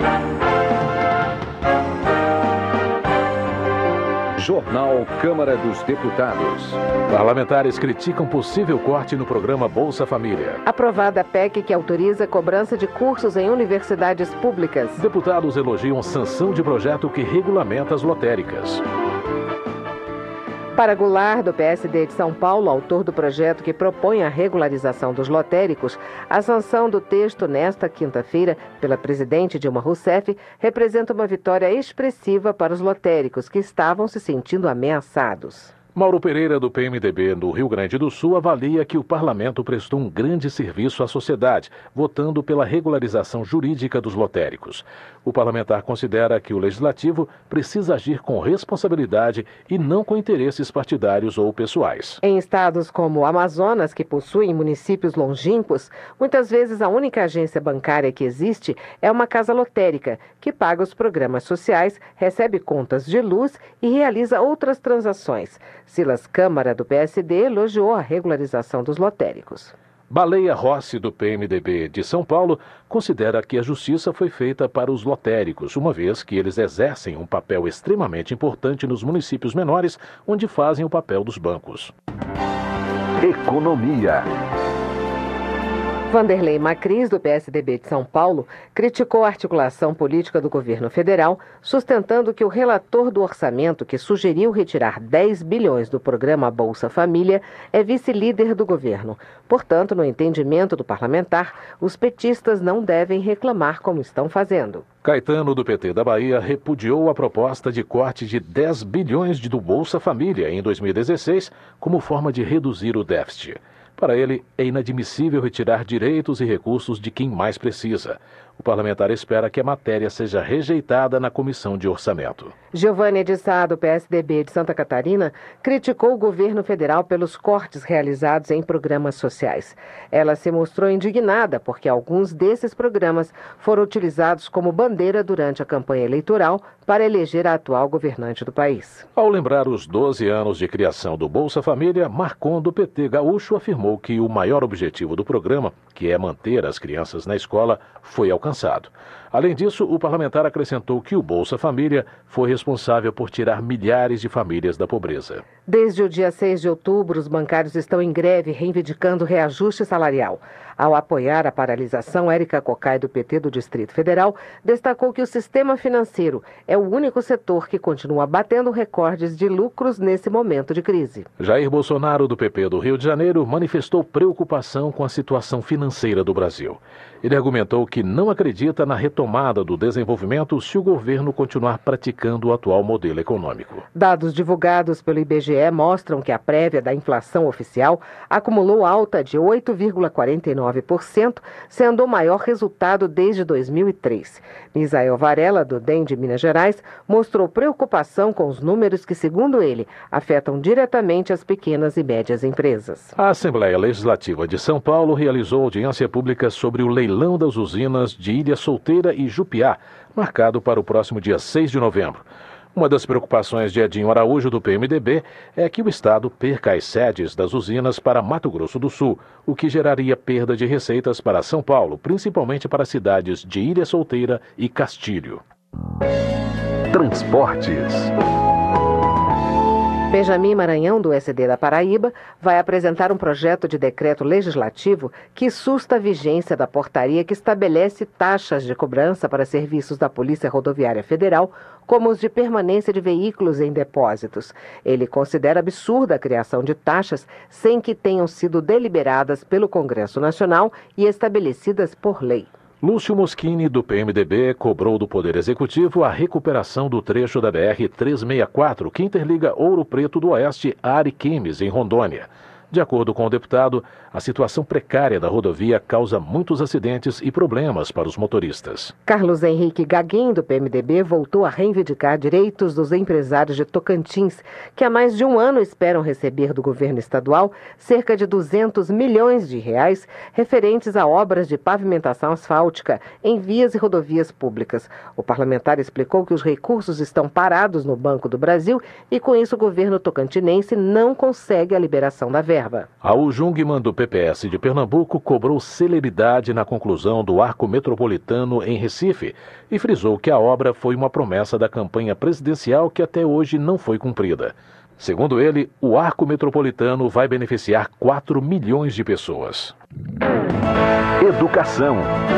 Jornal Câmara dos Deputados. Parlamentares criticam possível corte no programa Bolsa Família. Aprovada a PEC que autoriza a cobrança de cursos em universidades públicas. Deputados elogiam sanção de projeto que regulamenta as lotéricas. Para Goulart, do PSD de São Paulo, autor do projeto que propõe a regularização dos lotéricos, a sanção do texto nesta quinta-feira pela presidente Dilma Rousseff representa uma vitória expressiva para os lotéricos que estavam se sentindo ameaçados. Mauro Pereira, do PMDB no Rio Grande do Sul, avalia que o parlamento prestou um grande serviço à sociedade, votando pela regularização jurídica dos lotéricos. O parlamentar considera que o legislativo precisa agir com responsabilidade e não com interesses partidários ou pessoais. Em estados como o Amazonas, que possuem municípios longínquos, muitas vezes a única agência bancária que existe é uma casa lotérica, que paga os programas sociais, recebe contas de luz e realiza outras transações. Silas Câmara, do PSD, elogiou a regularização dos lotéricos. Baleia Rossi, do PMDB de São Paulo, considera que a justiça foi feita para os lotéricos, uma vez que eles exercem um papel extremamente importante nos municípios menores, onde fazem o papel dos bancos. Economia. Vanderlei Macris, do PSDB de São Paulo, criticou a articulação política do governo federal, sustentando que o relator do orçamento que sugeriu retirar 10 bilhões do programa Bolsa Família é vice-líder do governo. Portanto, no entendimento do parlamentar, os petistas não devem reclamar como estão fazendo. Caetano, do PT da Bahia, repudiou a proposta de corte de 10 bilhões do Bolsa Família em 2016 como forma de reduzir o déficit. Para ele, é inadmissível retirar direitos e recursos de quem mais precisa. O parlamentar espera que a matéria seja rejeitada na Comissão de Orçamento. Giovanni de Sá, do PSDB de Santa Catarina, criticou o governo federal pelos cortes realizados em programas sociais. Ela se mostrou indignada porque alguns desses programas foram utilizados como bandeira durante a campanha eleitoral para eleger a atual governante do país. Ao lembrar os 12 anos de criação do Bolsa Família, Marcon, do PT gaúcho, afirmou que o maior objetivo do programa, que é manter as crianças na escola, foi alcançado. Além disso, o parlamentar acrescentou que o Bolsa Família foi responsável por tirar milhares de famílias da pobreza. Desde o dia 6 de outubro, os bancários estão em greve reivindicando reajuste salarial. Ao apoiar a paralisação, Érica Cocai, do PT do Distrito Federal, destacou que o sistema financeiro é o único setor que continua batendo recordes de lucros nesse momento de crise. Jair Bolsonaro, do PP do Rio de Janeiro, manifestou preocupação com a situação financeira do Brasil. Ele argumentou que não acredita na retomada do desenvolvimento se o governo continuar praticando o atual modelo econômico. Dados divulgados pelo IBGE mostram que a prévia da inflação oficial acumulou alta de 8,49%, sendo o maior resultado desde 2003. Misael Varela, do DEM de Minas Gerais, mostrou preocupação com os números que, segundo ele, afetam diretamente as pequenas e médias empresas. A Assembleia Legislativa de São Paulo realizou audiência pública sobre o leilão das usinas de Ilha Solteira e Jupiá, marcado para o próximo dia 6 de novembro. Uma das preocupações de Edinho Araújo, do PMDB, é que o Estado perca as sedes das usinas para Mato Grosso do Sul, o que geraria perda de receitas para São Paulo, principalmente para as cidades de Ilha Solteira e Castilho. Transportes. Benjamin Maranhão, do SD da Paraíba, vai apresentar um projeto de decreto legislativo que susta a vigência da portaria que estabelece taxas de cobrança para serviços da Polícia Rodoviária Federal, como os de permanência de veículos em depósitos. Ele considera absurda a criação de taxas sem que tenham sido deliberadas pelo Congresso Nacional e estabelecidas por lei. Lúcio Moschini, do PMDB, cobrou do Poder Executivo a recuperação do trecho da BR-364, que interliga Ouro Preto do Oeste a Ariquemes, em Rondônia. De acordo com o deputado, a situação precária da rodovia causa muitos acidentes e problemas para os motoristas. Carlos Henrique Gaguin, do PMDB, voltou a reivindicar direitos dos empresários de Tocantins, que há mais de um ano esperam receber do governo estadual cerca de 200 milhões de reais referentes a obras de pavimentação asfáltica em vias e rodovias públicas. O parlamentar explicou que os recursos estão parados no Banco do Brasil e, com isso, o governo tocantinense não consegue a liberação da verba. reserva. A Ujungmann do PPS de Pernambuco cobrou celeridade na conclusão do Arco Metropolitano em Recife e frisou que a obra foi uma promessa da campanha presidencial que até hoje não foi cumprida. Segundo ele, o Arco Metropolitano vai beneficiar 4 milhões de pessoas. Educação.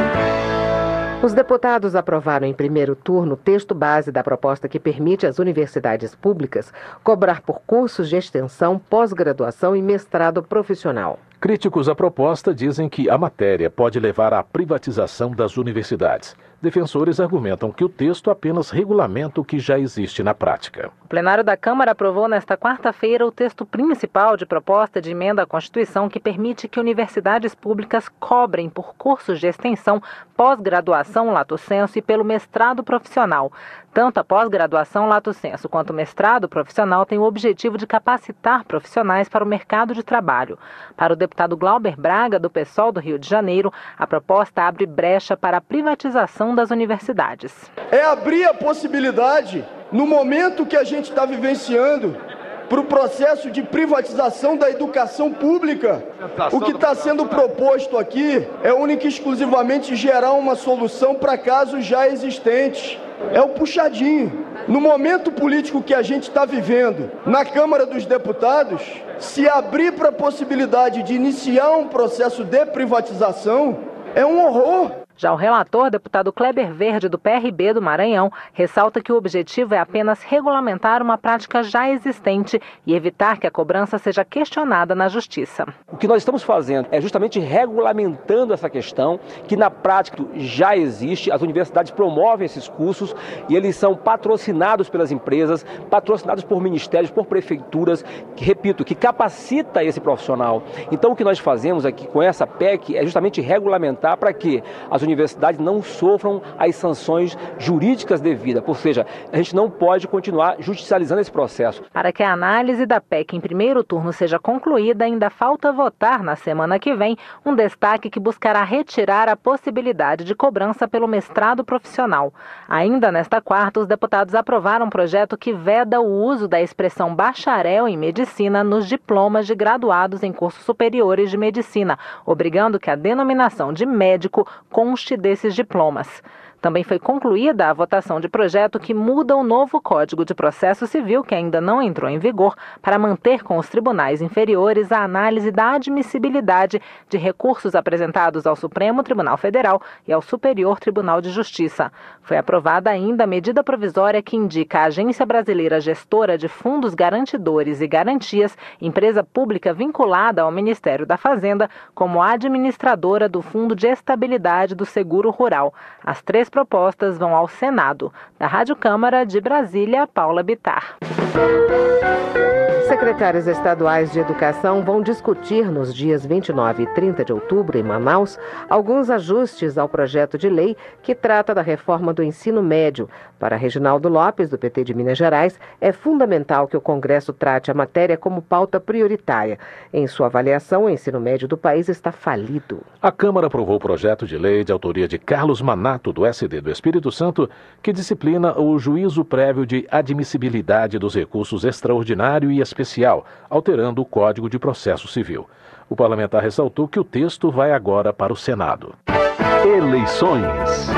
Os deputados aprovaram em primeiro turno o texto base da proposta que permite às universidades públicas cobrar por cursos de extensão, pós-graduação e mestrado profissional. Críticos à proposta dizem que a matéria pode levar à privatização das universidades. Defensores argumentam que o texto apenas regulamenta o que já existe na prática. O plenário da Câmara aprovou nesta quarta-feira o texto principal de proposta de emenda à Constituição que permite que universidades públicas cobrem por cursos de extensão, pós-graduação lato sensu e pelo mestrado profissional. Tanto a pós-graduação lato sensu quanto o mestrado profissional têm o objetivo de capacitar profissionais para o mercado de trabalho. Para o deputado Glauber Braga, do PSOL do Rio de Janeiro, a proposta abre brecha para a privatização das universidades. É abrir a possibilidade, no momento que a gente está vivenciando, para o processo de privatização da educação pública. O que está sendo proposto aqui é única e exclusivamente gerar uma solução para casos já existentes. É o puxadinho. No momento político que a gente está vivendo, na Câmara dos Deputados, se abrir para a possibilidade de iniciar um processo de privatização, é um horror. Já o relator, deputado Kleber Verde, do PRB do Maranhão, ressalta que o objetivo é apenas regulamentar uma prática já existente e evitar que a cobrança seja questionada na Justiça. O que nós estamos fazendo é justamente regulamentando essa questão, que na prática já existe. As universidades promovem esses cursos e eles são patrocinados pelas empresas, patrocinados por ministérios, por prefeituras, que, repito, que capacita esse profissional. Então o que nós fazemos aqui com essa PEC é justamente regulamentar para que as universidades não sofram as sanções jurídicas devidas, ou seja, a gente não pode continuar judicializando esse processo. Para que a análise da PEC em primeiro turno seja concluída, ainda falta votar na semana que vem um destaque que buscará retirar a possibilidade de cobrança pelo mestrado profissional. Ainda nesta quarta, os deputados aprovaram um projeto que veda o uso da expressão bacharel em medicina nos diplomas de graduados em cursos superiores de medicina, obrigando que a denominação de médico conste desses diplomas. Também foi concluída a votação de projeto que muda o novo Código de Processo Civil, que ainda não entrou em vigor, para manter com os tribunais inferiores a análise da admissibilidade de recursos apresentados ao Supremo Tribunal Federal e ao Superior Tribunal de Justiça. Foi aprovada ainda a medida provisória que indica a Agência Brasileira Gestora de Fundos Garantidores e Garantias, empresa pública vinculada ao Ministério da Fazenda, como administradora do Fundo de Estabilidade do Seguro Rural. As 3 propostas vão ao Senado. Da Rádio Câmara de Brasília, Paula Bittar. Secretários estaduais de educação vão discutir nos dias 29 e 30 de outubro, em Manaus, alguns ajustes ao projeto de lei que trata da reforma do ensino médio. Para Reginaldo Lopes, do PT de Minas Gerais, é fundamental que o Congresso trate a matéria como pauta prioritária. Em sua avaliação, o ensino médio do país está falido. A Câmara aprovou o projeto de lei de autoria de Carlos Manato, do SD do Espírito Santo, que disciplina o juízo prévio de admissibilidade dos recursos extraordinário e especial, alterando o Código de Processo Civil. O parlamentar ressaltou que o texto vai agora para o Senado. Eleições.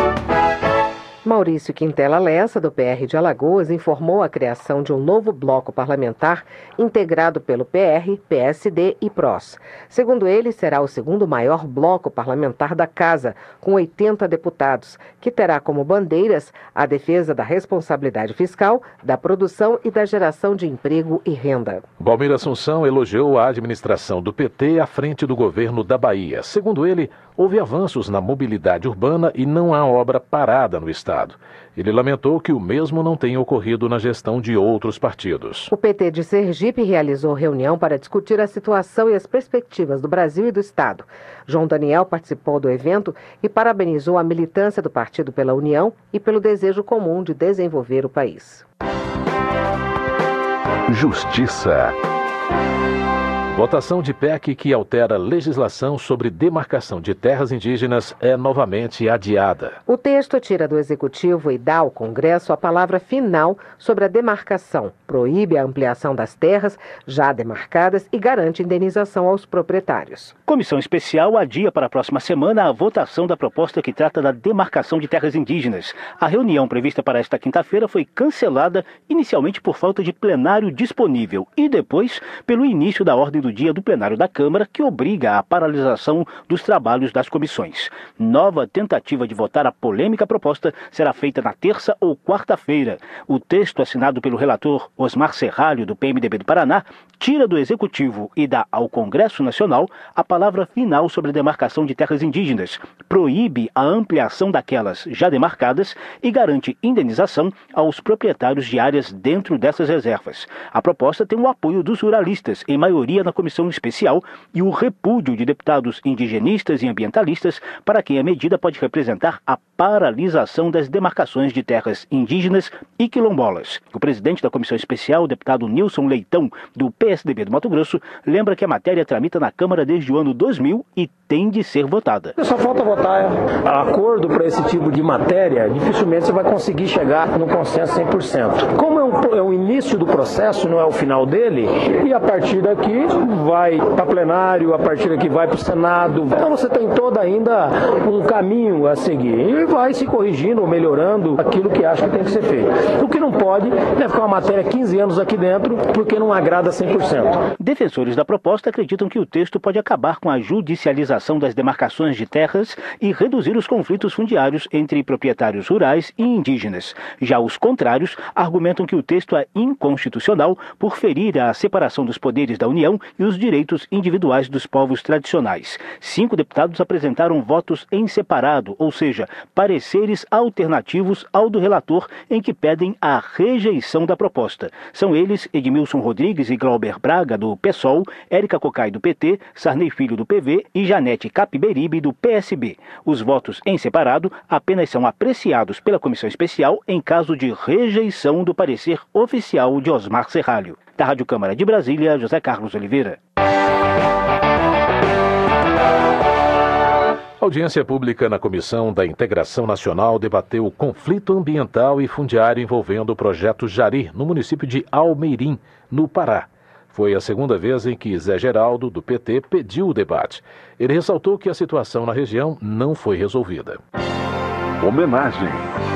Maurício Quintela Lessa, do PR de Alagoas, informou a criação de um novo bloco parlamentar integrado pelo PR, PSD e PROS. Segundo ele, será o segundo maior bloco parlamentar da Casa, com 80 deputados, que terá como bandeiras a defesa da responsabilidade fiscal, da produção e da geração de emprego e renda. Balmir Assunção elogiou a administração do PT à frente do governo da Bahia. Segundo ele, houve avanços na mobilidade urbana e não há obra parada no estado. Ele lamentou que o mesmo não tenha ocorrido na gestão de outros partidos. O PT de Sergipe realizou reunião para discutir a situação e as perspectivas do Brasil e do estado. João Daniel participou do evento e parabenizou a militância do partido pela união e pelo desejo comum de desenvolver o país. Justiça. Votação de PEC que altera legislação sobre demarcação de terras indígenas é novamente adiada. O texto tira do Executivo e dá ao Congresso a palavra final sobre a demarcação, proíbe a ampliação das terras já demarcadas e garante indenização aos proprietários. Comissão especial adia para a próxima semana a votação da proposta que trata da demarcação de terras indígenas. A reunião prevista para esta quinta-feira foi cancelada inicialmente por falta de plenário disponível e depois pelo início da ordem do dia do plenário da Câmara, que obriga a paralisação dos trabalhos das comissões. Nova tentativa de votar a polêmica proposta será feita na terça ou quarta-feira. O texto assinado pelo relator Osmar Serralho, do PMDB do Paraná, tira do Executivo e dá ao Congresso Nacional a palavra final sobre a demarcação de terras indígenas, proíbe a ampliação daquelas já demarcadas e garante indenização aos proprietários de áreas dentro dessas reservas. A proposta tem o apoio dos ruralistas, em maioria na comissão especial, e o repúdio de deputados indigenistas e ambientalistas, para quem a medida pode representar a paralisação das demarcações de terras indígenas e quilombolas. O presidente da comissão especial, o deputado Nilson Leitão, do PSDB do Mato Grosso, lembra que a matéria tramita na Câmara desde o ano 2000 e tem de ser votada. Só falta votar acordo para esse tipo de matéria, dificilmente você vai conseguir chegar no consenso 100%. Como é o início do processo, não é o final dele, e a partir daqui vai para plenário, a partir daqui vai para o Senado. Então você tem todo ainda um caminho a seguir e vai se corrigindo ou melhorando aquilo que acha que tem que ser feito. O que não pode é ficar uma matéria 15 anos aqui dentro porque não agrada 100%. Defensores da proposta acreditam que o texto pode acabar com a judicialização das demarcações de terras e reduzir os conflitos fundiários entre proprietários rurais e indígenas. Já os contrários argumentam que o texto é inconstitucional por ferir a separação dos poderes da União e os direitos individuais dos povos tradicionais. 5 deputados apresentaram votos em separado, ou seja, pareceres alternativos ao do relator, em que pedem a rejeição da proposta. São eles Edmilson Rodrigues e Glauber Braga, do PSOL, Érica Cocai, do PT, Sarney Filho, do PV e Janete Capiberibe, do PSB. Os votos em separado apenas são apreciados pela comissão especial em caso de rejeição do parecer oficial de Osmar Serralho. Da Rádio Câmara de Brasília, José Carlos Oliveira. A audiência pública na Comissão da Integração Nacional debateu o conflito ambiental e fundiário envolvendo o projeto Jari, no município de Almeirim, no Pará. Foi a segunda vez em que Zé Geraldo, do PT, pediu o debate. Ele ressaltou que a situação na região não foi resolvida. Homenagem.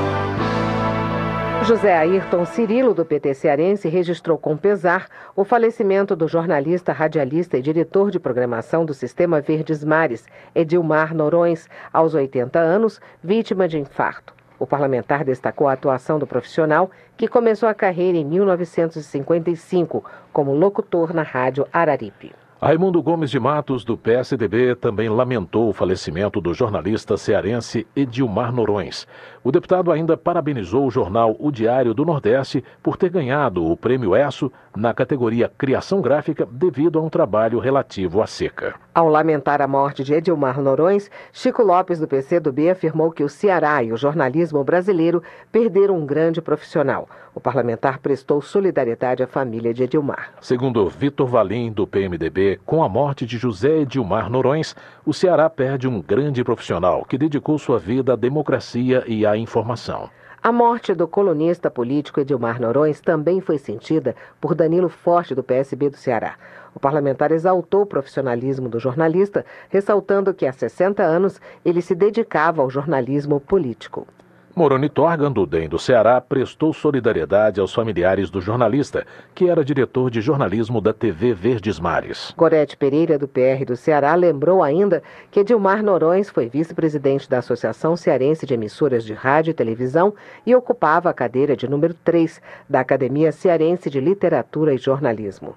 José Ayrton Cirilo, do PT cearense, registrou com pesar o falecimento do jornalista, radialista e diretor de programação do Sistema Verdes Mares, Edilmar Noronha, aos 80 anos, vítima de infarto. O parlamentar destacou a atuação do profissional, que começou a carreira em 1955 como locutor na Rádio Araripe. Raimundo Gomes de Matos, do PSDB, também lamentou o falecimento do jornalista cearense Edilmar Noronha. O deputado ainda parabenizou o jornal O Diário do Nordeste por ter ganhado o Prêmio ESSO na categoria Criação Gráfica devido a um trabalho relativo à seca. Ao lamentar a morte de Edilmar Noronha, Chico Lopes, do PCdoB, afirmou que o Ceará e o jornalismo brasileiro perderam um grande profissional. O parlamentar prestou solidariedade à família de Edilmar. Segundo Vitor Valim, do PMDB, com a morte de José Edilmar Noronha, o Ceará perde um grande profissional que dedicou sua vida à democracia e à informação. A morte do colunista político Edilmar Noronha também foi sentida por Danilo Forte, do PSB do Ceará. O parlamentar exaltou o profissionalismo do jornalista, ressaltando que há 60 anos ele se dedicava ao jornalismo político. Moroni Torgan, do DEM do Ceará, prestou solidariedade aos familiares do jornalista, que era diretor de jornalismo da TV Verdes Mares. Gorete Pereira, do PR do Ceará, lembrou ainda que Edilmar Noronha foi vice-presidente da Associação Cearense de Emissoras de Rádio e Televisão e ocupava a cadeira de número 3 da Academia Cearense de Literatura e Jornalismo.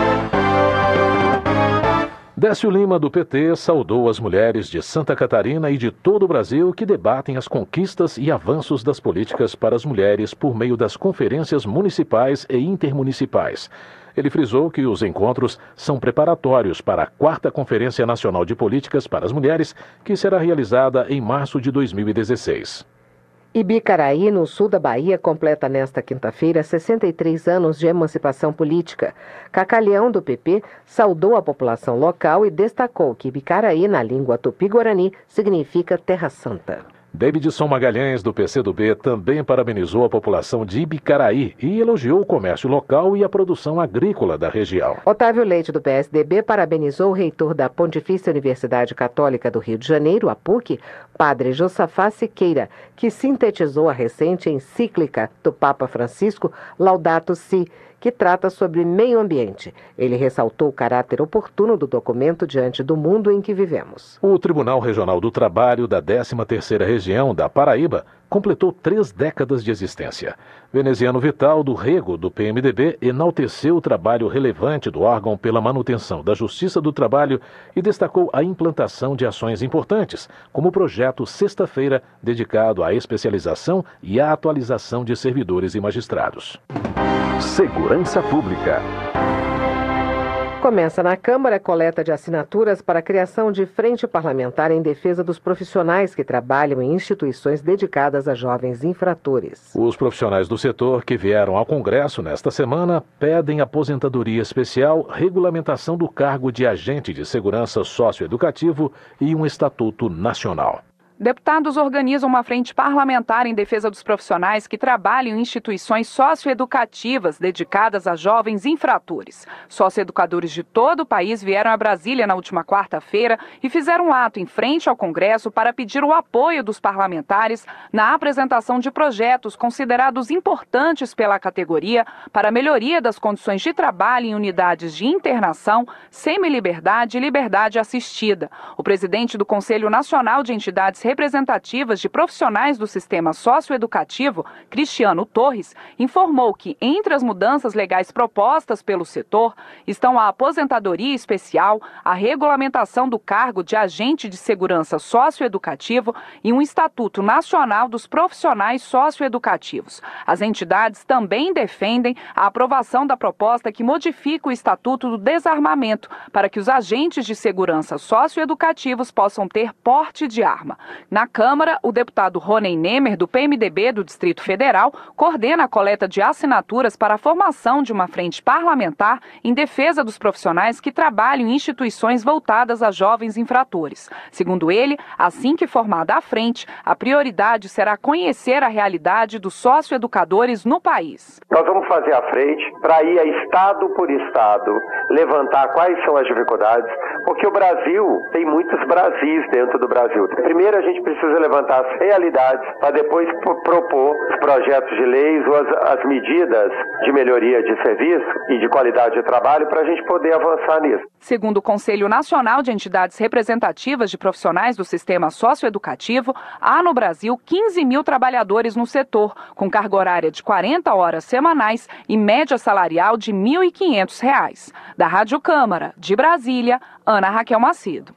Décio Lima, do PT, saudou as mulheres de Santa Catarina e de todo o Brasil que debatem as conquistas e avanços das políticas para as mulheres por meio das conferências municipais e intermunicipais. Ele frisou que os encontros são preparatórios para a 4ª Conferência Nacional de Políticas para as Mulheres, que será realizada em março de 2016. Ibicaraí, no sul da Bahia, completa nesta quinta-feira 63 anos de emancipação política. Cacalhão, do PP, saudou a população local e destacou que Ibicaraí, na língua tupi-guarani, significa Terra Santa. Davidson Magalhães, do PCdoB, também parabenizou a população de Ibicaraí e elogiou o comércio local e a produção agrícola da região. Otávio Leite, do PSDB, parabenizou o reitor da Pontifícia Universidade Católica do Rio de Janeiro, a PUC, Padre Josafá Siqueira, que sintetizou a recente encíclica do Papa Francisco, Laudato Si, que trata sobre meio ambiente. Ele ressaltou o caráter oportuno do documento diante do mundo em que vivemos. O Tribunal Regional do Trabalho da 13ª Região da Paraíba completou 3 décadas de existência. Veneziano Vital, do Rego, do PMDB, enalteceu o trabalho relevante do órgão pela manutenção da Justiça do Trabalho e destacou a implantação de ações importantes, como o projeto Sexta-feira, dedicado à especialização e à atualização de servidores e magistrados. Segurança Pública. Começa na Câmara a coleta de assinaturas para a criação de frente parlamentar em defesa dos profissionais que trabalham em instituições dedicadas a jovens infratores. Os profissionais do setor que vieram ao Congresso nesta semana pedem aposentadoria especial, regulamentação do cargo de agente de segurança socioeducativo e um estatuto nacional. Deputados organizam uma frente parlamentar em defesa dos profissionais que trabalham em instituições socioeducativas dedicadas a jovens infratores. Socioeducadores de todo o país vieram a Brasília na última quarta-feira e fizeram um ato em frente ao Congresso para pedir o apoio dos parlamentares na apresentação de projetos considerados importantes pela categoria para a melhoria das condições de trabalho em unidades de internação, semiliberdade e liberdade assistida. O presidente do Conselho Nacional de Entidades Representativas de Profissionais do Sistema Socioeducativo, Cristiano Torres, informou que, entre as mudanças legais propostas pelo setor, estão a aposentadoria especial, a regulamentação do cargo de agente de segurança socioeducativo e um Estatuto Nacional dos Profissionais Socioeducativos. As entidades também defendem a aprovação da proposta que modifica o Estatuto do Desarmamento para que os agentes de segurança socioeducativos possam ter porte de arma. Na Câmara, o deputado Rony Nemer, do PMDB do Distrito Federal, coordena a coleta de assinaturas para a formação de uma frente parlamentar em defesa dos profissionais que trabalham em instituições voltadas a jovens infratores. Segundo ele, assim que formada a frente, a prioridade será conhecer a realidade dos socioeducadores no país. Nós vamos fazer a frente para ir a estado por estado, levantar quais são as dificuldades, porque o Brasil tem muitos Brasis dentro do Brasil. Primeiro, a gente precisa levantar as realidades para depois propor os projetos de leis ou as medidas de melhoria de serviço e de qualidade de trabalho para a gente poder avançar nisso. Segundo o Conselho Nacional de Entidades Representativas de Profissionais do Sistema Socioeducativo, há no Brasil 15 mil trabalhadores no setor, com carga horária de 40 horas semanais e média salarial de R$ 1.500. Da Rádio Câmara, de Brasília, Ana Raquel Macedo.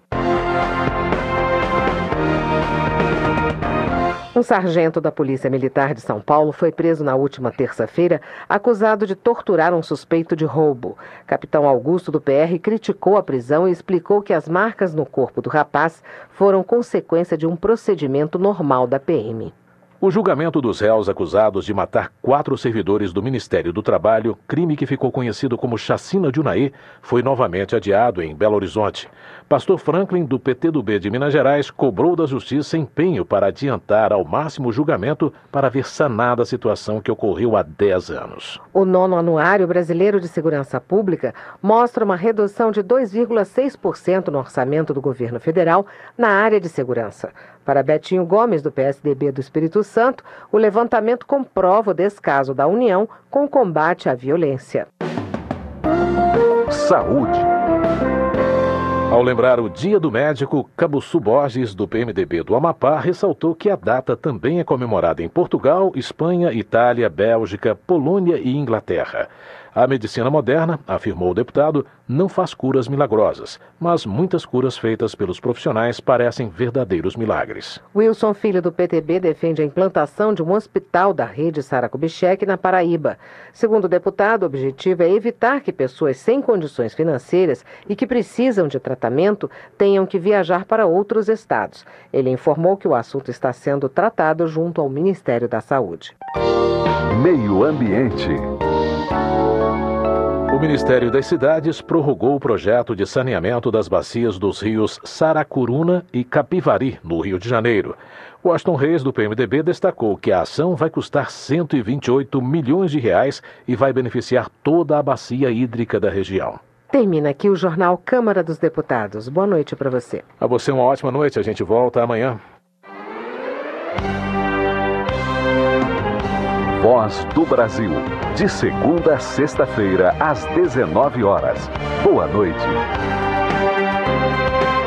Um sargento da Polícia Militar de São Paulo foi preso na última terça-feira, acusado de torturar um suspeito de roubo. Capitão Augusto do PR criticou a prisão e explicou que as marcas no corpo do rapaz foram consequência de um procedimento normal da PM. O julgamento dos réus acusados de matar 4 servidores do Ministério do Trabalho, crime que ficou conhecido como Chacina de Unaí, foi novamente adiado em Belo Horizonte. Pastor Franklin, do PTdoB de Minas Gerais, cobrou da Justiça empenho para adiantar ao máximo o julgamento para ver sanada a situação que ocorreu há 10 anos. O 9º Anuário Brasileiro de Segurança Pública mostra uma redução de 2,6% no orçamento do governo federal na área de segurança. Para Betinho Gomes, do PSDB do Espírito Santo, o levantamento comprova o descaso da União com o combate à violência. Saúde. Ao lembrar o Dia do Médico, Cabuçu Borges, do PMDB do Amapá, ressaltou que a data também é comemorada em Portugal, Espanha, Itália, Bélgica, Polônia e Inglaterra. A medicina moderna, afirmou o deputado, não faz curas milagrosas, mas muitas curas feitas pelos profissionais parecem verdadeiros milagres. Wilson Filho, do PTB, defende a implantação de um hospital da rede Sara Kubitschek na Paraíba. Segundo o deputado, o objetivo é evitar que pessoas sem condições financeiras e que precisam de tratamento tenham que viajar para outros estados. Ele informou que o assunto está sendo tratado junto ao Ministério da Saúde. Meio Ambiente. O Ministério das Cidades prorrogou o projeto de saneamento das bacias dos rios Saracuruna e Capivari, no Rio de Janeiro. Washington Reis, do PMDB, destacou que a ação vai custar 128 milhões de reais e vai beneficiar toda a bacia hídrica da região. Termina aqui o Jornal Câmara dos Deputados. Boa noite para você. A você uma ótima noite. A gente volta amanhã. Voz do Brasil. De segunda a sexta-feira, às 19 horas. Boa noite.